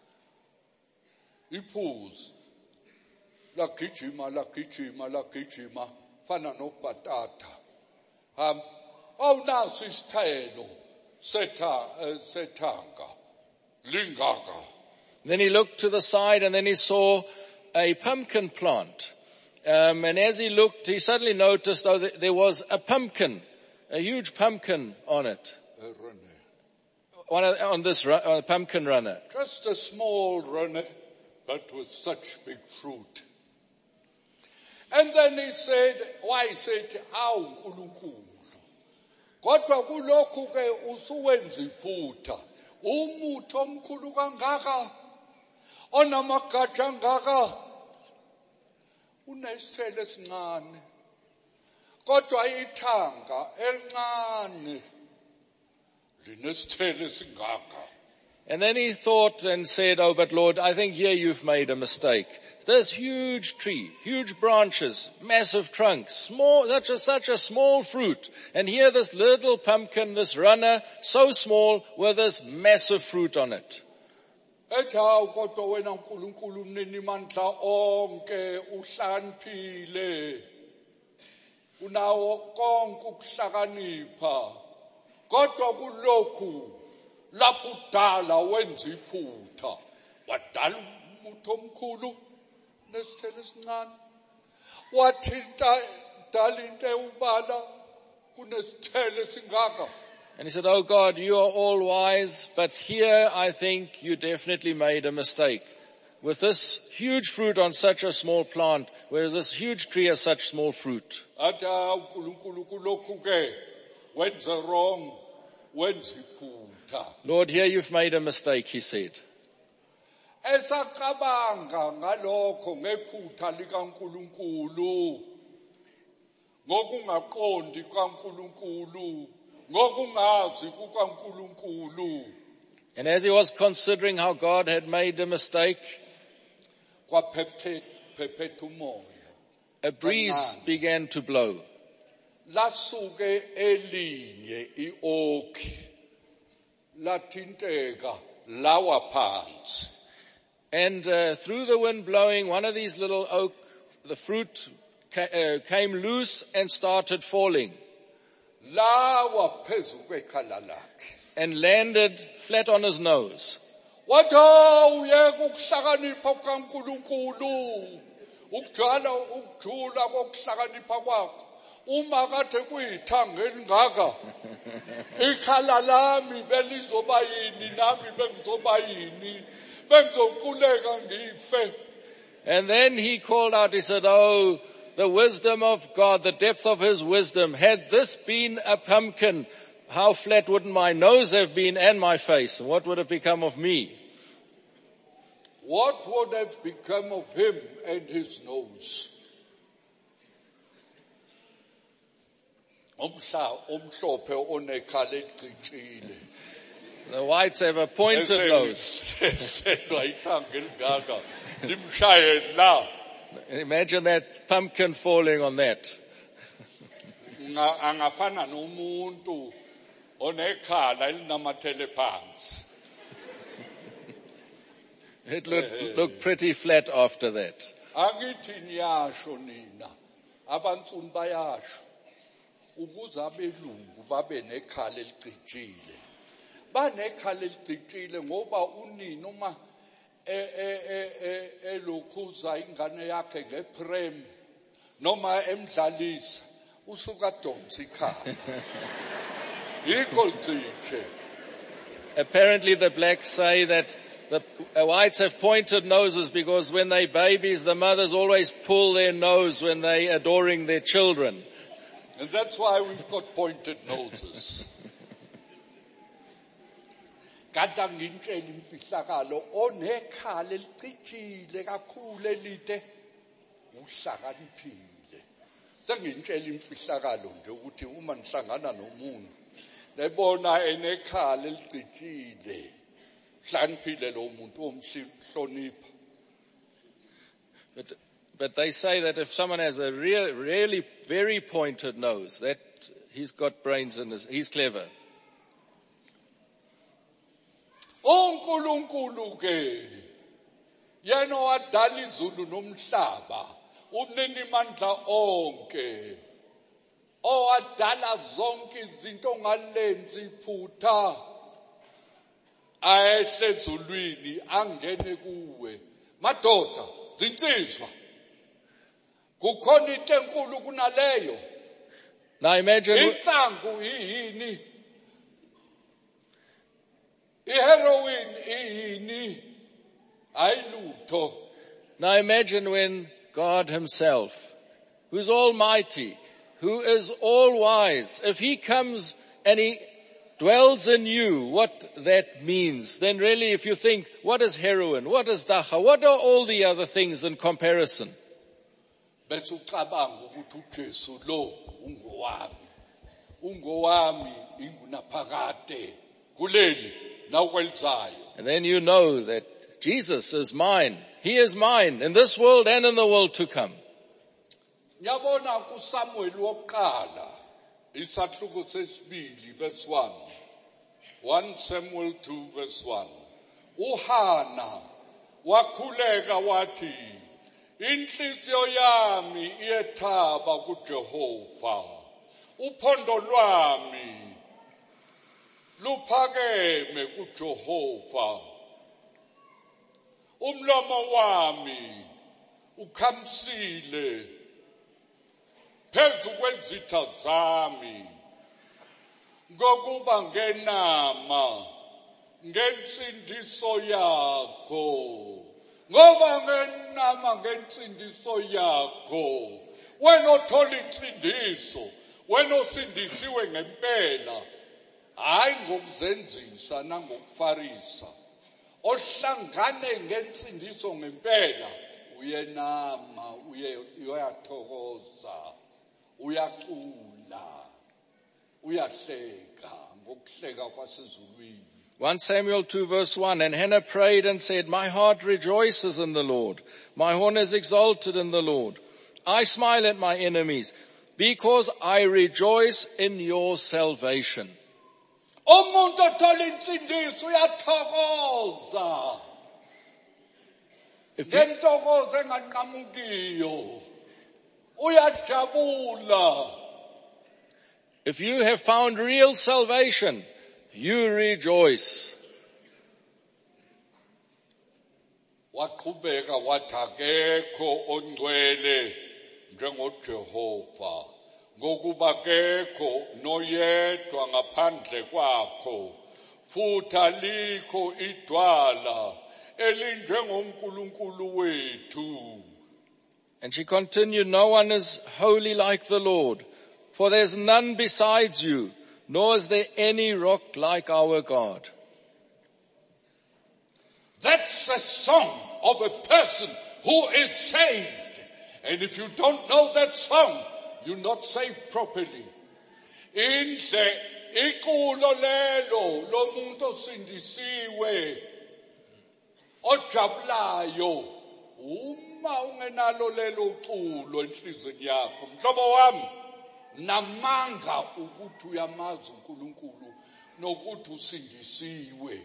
Speaker 1: iphuzi lagijima lagijima lagijima fana nobhatata ham awunaso isithelo setha sethanga lingaka.
Speaker 2: Then he looked to the side and then he saw a pumpkin plant. Um, and as he looked, he suddenly noticed though that there was a pumpkin, a huge pumpkin on it. One of, on this ru- uh, pumpkin runner.
Speaker 1: Just a small runner, but with such big fruit. And then he said, why he said, awu nkulunkulu. Kodwa kulokhu ke usuwenza iphutha. Umuthi omkhulu kangaka. Onamagatsha angaka. Unesithelo esincane. Kodwa ithanga elincane. Linesithelo esingaka.
Speaker 2: And then he thought and said, oh, but Lord, I think here you've made a mistake. This huge tree, huge branches, massive trunk, small, such a, such a small fruit. And here this little pumpkin, this runner, so small with this massive fruit on it.
Speaker 1: Ethi hawu kodwa wena nkulunkulu mnini mandla onke uhlaniphile. Unawo konke ukuhlakanipha. Kodwa kulokhu lapho udala wenza iphutha. Wadala umuntu omkhulu nesithelo esincane. Wathinta dala into ubala kunesithelo esingaka.
Speaker 2: And he said, oh God, you are all wise, but here I think you definitely made a mistake. With this huge fruit on such a small plant, whereas this huge tree has such small fruit.
Speaker 1: Athi uNkulunkulu kulokhu ke wenza wrong, wenza iphutha.
Speaker 2: Lord, here you've made a mistake, he said.
Speaker 1: Esacabanga ngalokho ngephutha likaNkulunkulu. Ngokungaqondi kaNkulunkulu. Ngokungazi kukaNkulunkulu.
Speaker 2: And as he was considering how God had made a mistake,
Speaker 1: kwaphephetha umoya.
Speaker 2: a breeze began to blow.
Speaker 1: Lasuke elinye i-oki lathinteka lawa phansi.
Speaker 2: And uh, through the wind blowing, one of these little oak, the fruit ca- uh, came loose and started falling
Speaker 1: Lawa phezu kwekhala lakhe.
Speaker 2: and landed flat on his nose.
Speaker 1: Wathi uyeka ukuhlakanipha kukaNkulunkulu. Ukujala ukujula kokuhlakanipha kwakho. Uma kade kuyithanga elingaka. Ikhala lami belizoba yini nami bengizoba yini. Bengizoquleka ngife.
Speaker 2: And then he called out, he said, oh, the wisdom of God, the depth of his wisdom. Had this been a pumpkin, how flat wouldn't my nose have been and my face? And what would have become of me?
Speaker 1: What would have become of him and his nose? Umhla omhlophe onekhala elicitshile.
Speaker 2: The whites have a pointed nose.
Speaker 1: Selwa ithanga elingaka. Limshaye la.
Speaker 2: Imagine that pumpkin falling on that.
Speaker 1: Nga- angafana nomuntu onekhala elinamathele phansi.
Speaker 2: It looked, looked pretty flat after that.
Speaker 1: Angithi niyasho nina. Abantsundu bayasho. Ukuze abelungu babe nekhala elicijile. Banekhala elicijile ngoba unini uma elokhuza ingane yakhe ngeprem noma emdlalisa usuka donsa ikhala. Yikho licishe.
Speaker 2: Apparently the blacks say that the whites have pointed noses because when they're babies, the mothers always pull their nose when they're adoring their children.
Speaker 1: And that's why we've got pointed noses. Kade ngintshela imfihlakalo onekhala elicijile kakhulu elide uhlakaniphile. Sengintshela imfihlakalo nje ukuthi uma nihlangana nomuntu lebona enekhala elicijile hlaniphile lo muntu omhlonipha.
Speaker 2: But but they say that if someone has a real, really very pointed nose, that he's got brains in his, he's clever.
Speaker 1: uNkulunkulu ke yena wadala izulu nomhlaba umnini mandla onke owadala zonke izinto ngalenzi iphutha ayehle ezulwini angene kuwe madoda zinsizwa kukhona into enkulu kunaleyo.
Speaker 2: Now imagine
Speaker 1: insangu yini iheroin yini ayilutho.
Speaker 2: Now imagine when God himself, who's almighty, who is all wise, if he comes and he dwells in you, what that means. Then really if you think, what is heroin? What is dacha? What are all the other things in comparison?
Speaker 1: Bese ucabanga ukuthi uJesu lo ungowami. Ungowami ingunaphakade kuleli nakwelizayo.
Speaker 2: And then you know that Jesus is mine. He is mine in this world and in the world to come.
Speaker 1: Ngiyabona kuSamuel wokuqala isahluko sesibili verse one. First Samuel two verse one. uHana wakhuleka wathi inhliziyo yami iyethaba kuJehova. Uphondo lwami luphakeme kuJehova. Umlomo wami ukhamsile phezu kwezitha zami ngokuba ngenama ngensindiso yakho. Ngoba ngenama ngensindiso yakho wena othola insindiso wena osindisiwe ngempela hayi ngokuzenzisa nangokufarisa ohlangane ngensindiso ngempela uyenama uyathokoza uyacula uyahleka ngokuhleka kwasezulwini.
Speaker 2: First Samuel two verse one, and Hannah prayed and said, my heart rejoices in the Lord. My horn is exalted in the Lord. I smile at my enemies because I rejoice in your salvation.
Speaker 1: Umuntu othola insindiso uyathokoza. Ngentokozo enganqamukiyo uyajabula.
Speaker 2: If you have found real salvation, you rejoice.
Speaker 1: Waqhubeka wathi akekho ongcwele njengoJehova, ngokuba akekho noyedwa ngaphandle kwakho, futhi alikho idwala elinjengoNkulunkulu wethu.
Speaker 2: And she continued, no one is holy like the Lord, for there's none besides you, nor is there any rock like our God.
Speaker 1: That's a song of a person who is saved. And if you don't know that song, you're not saved properly. Indle iculo lelo lomuntu osindisiwe ojabulayo uma ungenalo lelo culo enhlizweni yakho mhlobo wami namanga ukuthi uyamazi uNkulunkulu nokuthi usindisiwe.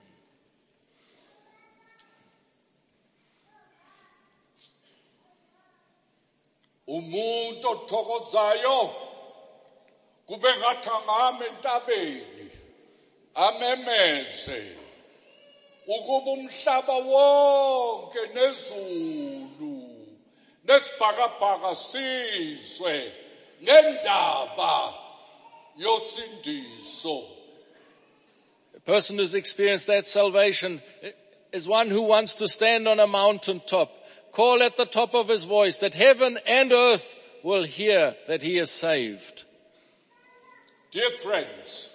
Speaker 1: Umuntu othokozayo kube ngathi angame entabeni amemeze ukuba umhlaba wonke nezulu nesibhakabhaka sizwe ngendaba yosindiso.
Speaker 2: A person who's experienced that salvation is one who wants to stand on a mountaintop, call at the top of his voice that heaven and earth will hear that he is saved.
Speaker 1: Dear friends,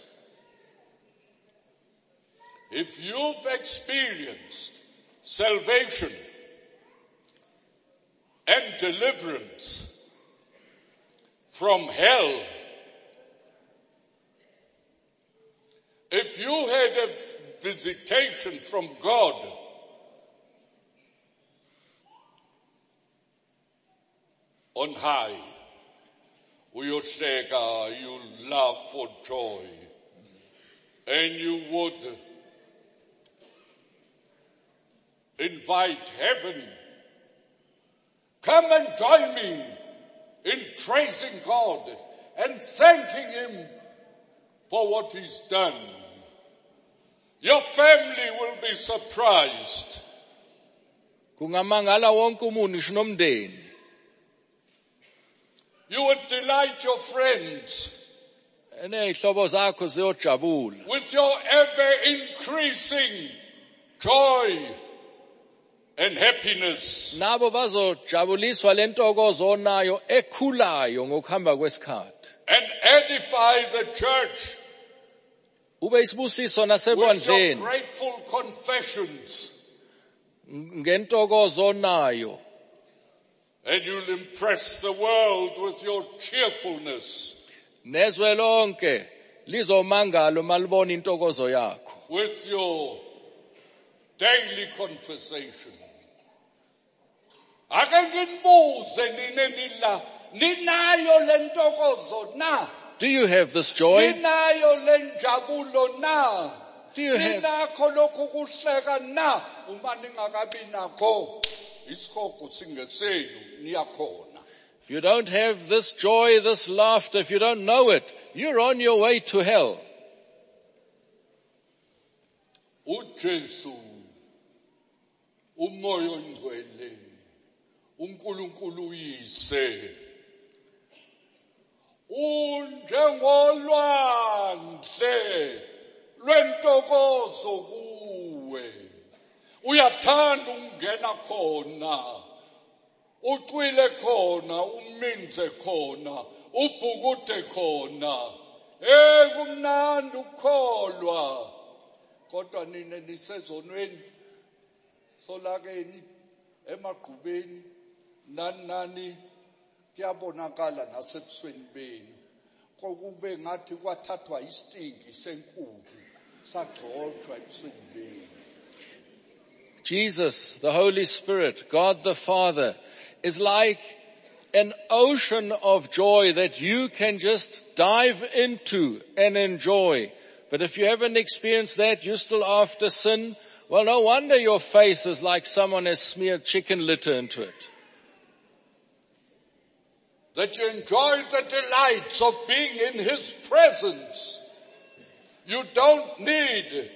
Speaker 1: if you've experienced salvation and deliverance from hell, if you had a visitation from God, on high, uyosheka, you laugh for joy, and you would invite heaven, come and join me in praising God and thanking Him for what He's done. Your family will be surprised.
Speaker 2: Kungamangala wonke umuntu ngisho nomndeni.
Speaker 1: You would delight your friends
Speaker 2: Neyihlobo zakho ziyojabula.
Speaker 1: with your ever-increasing joy and happiness.
Speaker 2: Nabo bazojabuliswa lentokozo onayo ekhulayo ngokuhamba kwesikhathi.
Speaker 1: And edify the church
Speaker 2: Ube isibusiso
Speaker 1: with your
Speaker 2: nasebandleni
Speaker 1: grateful confessions.
Speaker 2: ngentokozo onayo.
Speaker 1: And you'll impress the world with your cheerfulness,
Speaker 2: Nezwe lonke lizomangala malibona intokozo yakho.
Speaker 1: with your daily conversation. Ake nginibuze nina nila, ninayo lentokozo na?
Speaker 2: Do you have this joy?
Speaker 1: Ninayo lenjabulo na?
Speaker 2: Do you have,
Speaker 1: Ninakho lokhu kuhleka na? Uma ningakabi nakho, isikhoko singesenu, niyakhona.
Speaker 2: if you don't have this joy, this laughter, if you don't know it, you're on your way to hell.
Speaker 1: uJesu, umoya ongcwele, uNkulunkulu uyise, unjengolwandle lwentokozo kuwe. Uyathanda ukungena khona, ucwile khona, uminze khona, ubhukude khona. Eh, kumnandi ukukholwa. Kodwa nina nisezonweni, solakeni, emagqubeni, nani nani, kuyabonakala nasebusweni benu. Kokube ngathi kwathathwa istinki senkulu, sagxotshwa ebusweni benu.
Speaker 2: Jesus, the Holy Spirit, God the Father, is like an ocean of joy that you can just dive into and enjoy. But if you haven't experienced that, you're still after sin, well, no wonder your face is like someone has smeared chicken litter into it.
Speaker 1: That you enjoy the delights of being in His presence. You don't need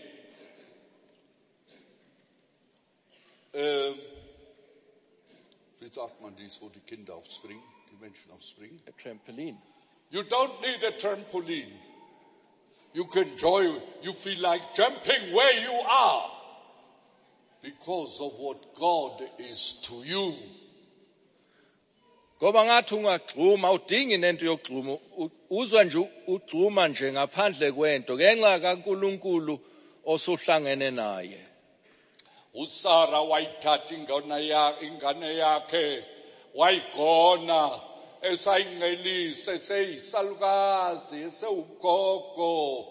Speaker 1: ähm, wie sagt man dies, wo die Kinder aufspringen, die Menschen aufspringen?
Speaker 2: A trampoline.
Speaker 1: You don't need a trampoline. You can enjoy, you feel like jumping where you are because of what God is to you.
Speaker 2: Ngoba ngathi ungagxuma udingi nento yogxuma uzwa nje ugxuma nje ngaphandle kwento ngenxa kaNkuluNkulu osuhlangene naye.
Speaker 1: uSara wayithatha ingane yakhe ingane yakhe wayigona esayincelise seyisalukazi esewugogo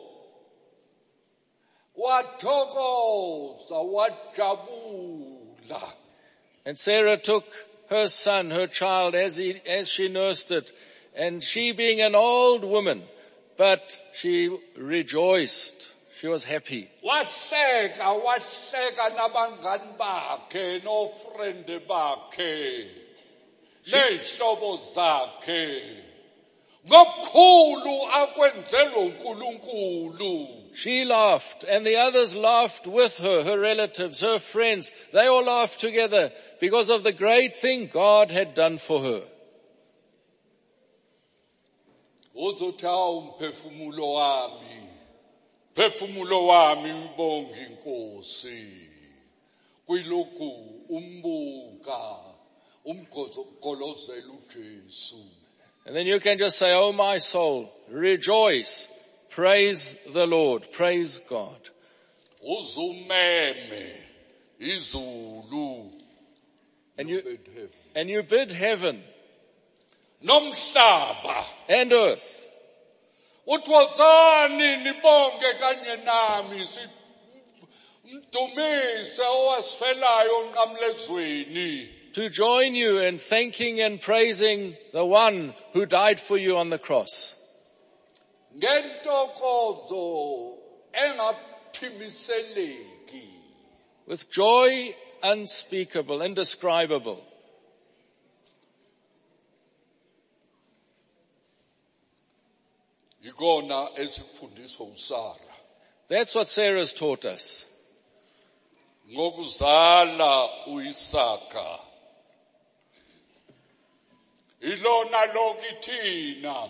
Speaker 1: wathokoza wajabula.
Speaker 2: And Sarah took her son, her child, as he, as she nursed it, and she being an old woman, but she rejoiced. She was happy.
Speaker 1: Wahleka wahleka nabangani bakhe nofrende bakhe nehlobo zakhe ngokukhulu akwenzelwe uNkulunkulu.
Speaker 2: She laughed, and the others laughed with her, her relatives, her friends. They all laughed together because of the great thing God had done for her.
Speaker 1: Uzothi umphefumulo wami, phefumulo wami ubonga inkosi. Kuyilokhu umbuka umgolozela uJesu.
Speaker 2: And then you can just say, oh my soul, rejoice, praise the Lord, praise God.
Speaker 1: Uzumeme izulu.
Speaker 2: And you, and you bid heaven
Speaker 1: nomhlaba
Speaker 2: and earth.
Speaker 1: Utwazani nibonge kanye nami simdumise owasifelayo nqamlezweni.
Speaker 2: To join you in thanking and praising the one who died for you on the cross.
Speaker 1: Ngentokozo engaphimiseleki.
Speaker 2: With joy unspeakable, indescribable.
Speaker 1: Ikona esifundiswa uSara.
Speaker 2: That's what Sarah's taught us.
Speaker 1: Ngokuzala uIsaka. Ilona lokithina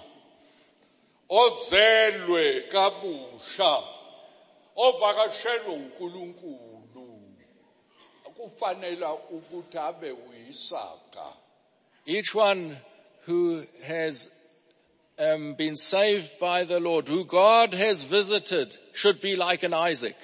Speaker 1: ozelwe kabusha ovakashelwe uNkulunkulu kufanele ukuthi abe uIsaka.
Speaker 2: Each one who has um, been saved by the Lord, who God has visited, should be like an Isaac.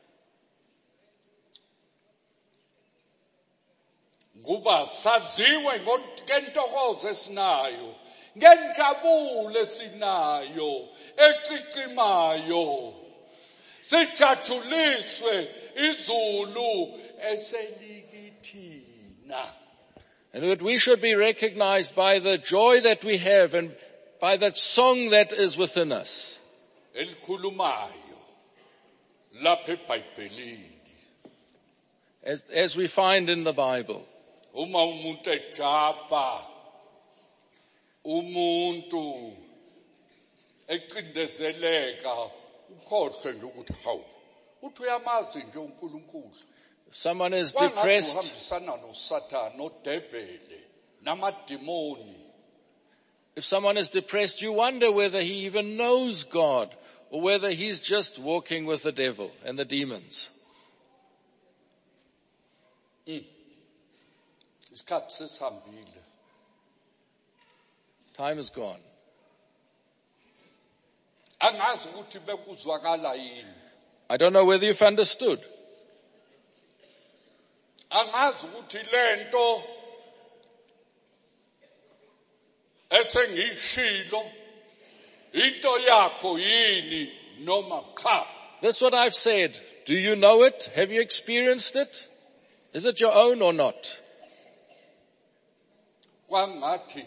Speaker 1: Kuba saziwe ngentokozo esinayo, ngenjabulo esinayo, eqiqimayo. Sijajuliswe izulu eselikithina.
Speaker 2: And that we should be recognized by the joy that we have and by that song that is within us.
Speaker 1: Elikhulumayo lapha eBhayibhelini.
Speaker 2: As, as we find in the Bible.
Speaker 1: Uma umuntu ejapa, umuntu ecindezeleka, ukhohle nje ukuthi hawu, uthi uyamazi nje uNkulunkulu.
Speaker 2: If someone is depressed, if someone is depressed, you wonder whether he even knows God or whether he's just walking with the devil and the demons.
Speaker 1: Mm.
Speaker 2: Time is gone.
Speaker 1: I
Speaker 2: don't know whether you've understood.
Speaker 1: Angazi ukuthi lento esengishilo into yakho yini noma cha.
Speaker 2: This is what I've said. Do you know it? Have you experienced it? Is it your own or not?
Speaker 1: Kwangathi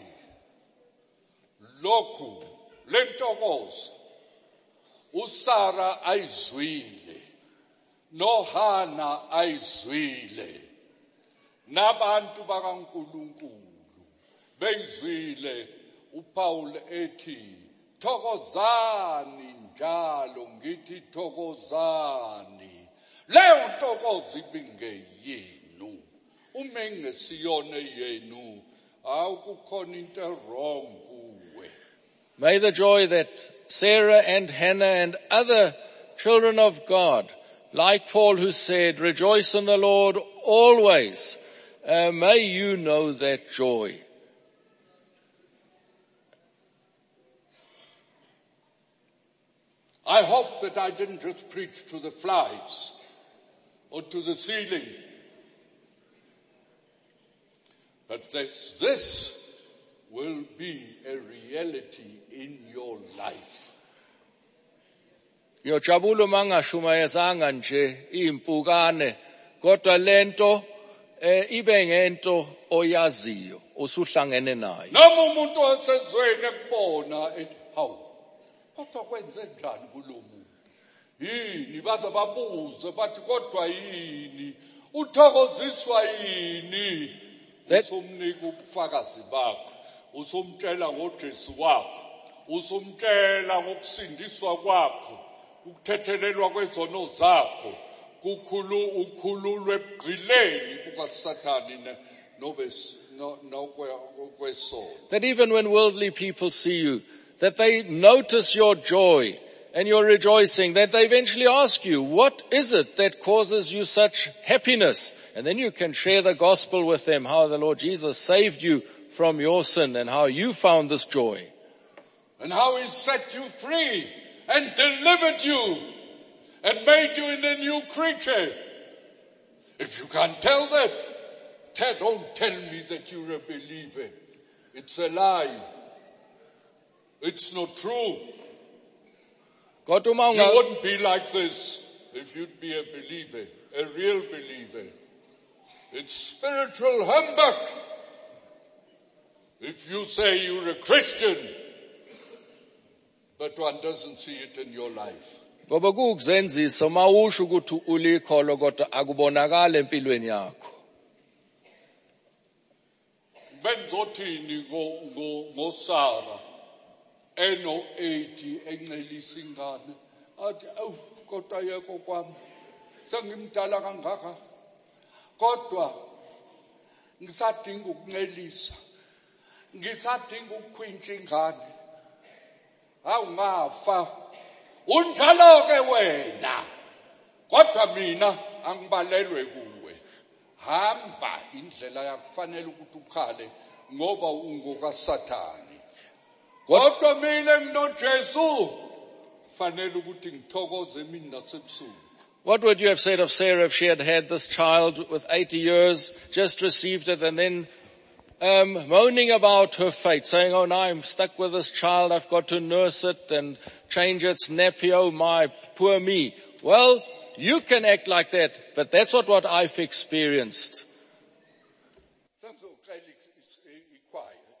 Speaker 1: lokhu lentokozo uSara ayizwile, noHana ayizwile, nabantu bakaNkulunkulu beyizwile uPaul ethi thokozani njalo ngithi thokozani. Leyo ntokozo ibingeyenu, uma ingesiyona yenu awukukhona into wrong kuwe.
Speaker 2: May the joy that Sarah and Hannah and other children of God, like Paul who said, rejoice in the Lord always, uh, may you know that joy.
Speaker 1: I hope that I didn't just preach to the flies or to the ceiling, but this, this will be a reality in your life.
Speaker 2: Ngiyojabula mangashumayezanga nje impukane kodwa lento eh ibe ngento oyaziyo osuhlangene nayo.
Speaker 1: Noma umuntu osezweni ekubona ethi hawu kodwa kwenze njani kulomuntu? Yini baza babuze bathi kodwa yini? Uthokoziswa yini? Usomnika ubufakazi bakho, usomtshela ngoJesu wakho, usomtshela ngokusindiswa kwakho, ukuthethelelwa kwezono zakho, kukhulu ukhululwe ebugqileni bukaSathane nobe nokwesono.
Speaker 2: That even when worldly people see you, that they notice your joy and your rejoicing, that they eventually ask you, what is it that causes you such happiness? And then you can share the gospel with them, how the Lord Jesus saved you from your sin and how you found this joy.
Speaker 1: And how he set you free and delivered you and made you into a new creature. If you can't tell that, tell, don't tell me that you're a believer. It's a lie. It's not true.
Speaker 2: Gott,
Speaker 1: you wouldn't be like this if you'd be a believer, a real believer. It's spiritual humbug. If you say you're a Christian, but one doesn't see it in your life.
Speaker 2: Ngoba kukuzenzisa mawusho ukuthi ulikholwa kodwa akubonakala empilweni yakho.
Speaker 1: Benzothini ngo ngo ngoSara eno eighty encelisa ingane athi awu kodwa yekho kwami sengimdala kangaka kodwa ngisadinga ukuncelisa ngisadinga ukukhwintsha ingane awungafa unjalo ke wena kodwa mina angibalelwe kuwe hamba indlela yakufanele ukuthi ukhale ngoba ungoka Sathani kodwa mina nginoJesu fanele ukuthi ngithokoze mina nasebusuku.
Speaker 2: What would you have said of Sarah if she had had this child with eighty years, just received it, and then um, moaning about her fate, saying, oh, now I'm stuck with this child, I've got to nurse it and change its nappy, oh my, poor me. Well, you can act like that, but that's not what I've experienced.